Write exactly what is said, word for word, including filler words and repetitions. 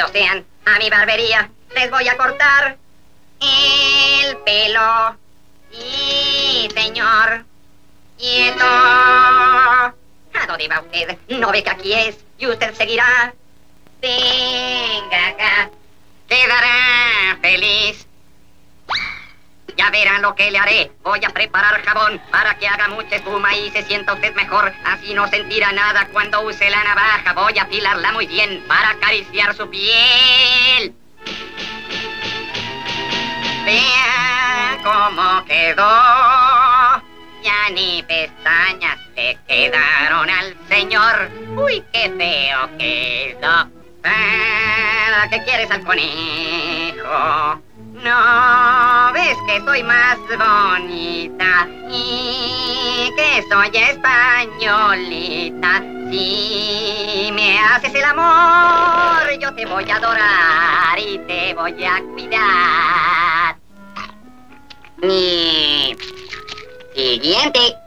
Bienvenidos sean a mi barbería. Les voy a cortar el pelo. Sí, señor. Quieto. ¿A dónde va usted? ¿No ve que aquí es? Y usted seguirá. Venga acá. Quedará feliz. Ya verán lo que le haré. Voy a preparar jabón para que haga mucha espuma y se sienta usted mejor. Así no sentirá nada cuando use la navaja. Voy a afilarla muy bien para acariciar su piel. Vea cómo quedó. Ya ni pestañas le quedaron al señor. Uy, qué feo quedó. ¿Para qué quieres al conejo? No, ves que soy más bonita y que soy españolita. Si me haces el amor, yo te voy a adorar y te voy a cuidar. Y... siguiente.